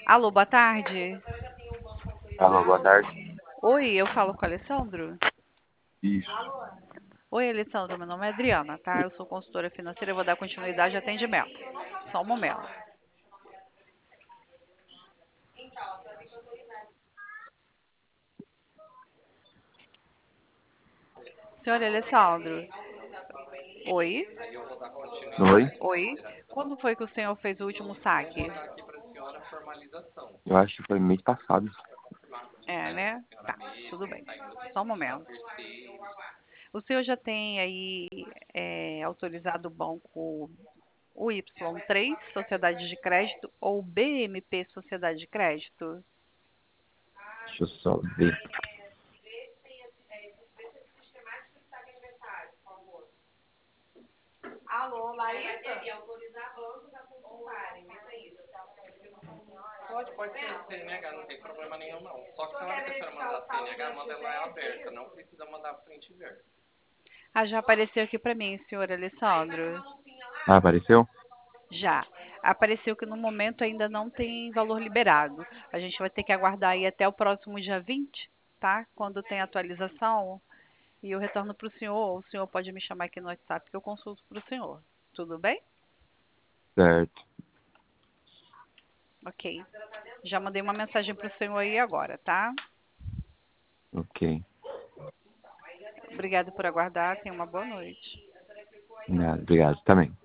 Alô, boa tarde. Alô, boa tarde. Oi, eu falo com o Alessandro? Isso. Oi, Alessandro, meu nome é Adriana, tá? Eu sou consultora financeira e vou dar continuidade ao atendimento. Só um momento. Senhor Alessandro, oi? Oi? Oi? Quando foi que o senhor fez o último saque? Eu acho que foi mês passado. É, né? Tá, tudo bem. Só um momento. O senhor já tem aí autorizado o banco o Y3, Sociedade de Crédito, ou BMP, Sociedade de Crédito? Deixa eu só ver. Pode ser CNH, não tem problema nenhum não. Só que na hora que a senhora mandar CNH, manda ela aberta, não precisa mandar frente e verso. Ah, já apareceu aqui para mim, senhor Alessandro. Ah, apareceu? Já. Apareceu que no momento ainda não tem valor liberado. A gente vai ter que aguardar aí até o próximo dia 20, tá? Quando tem atualização. E eu retorno para o senhor, ou o senhor pode me chamar aqui no WhatsApp que eu consulto para o senhor. Tudo bem? Certo. Ok. Já mandei uma mensagem para o senhor aí agora, tá? Ok. Obrigado por aguardar. Tenha uma boa noite. Nada, obrigado também.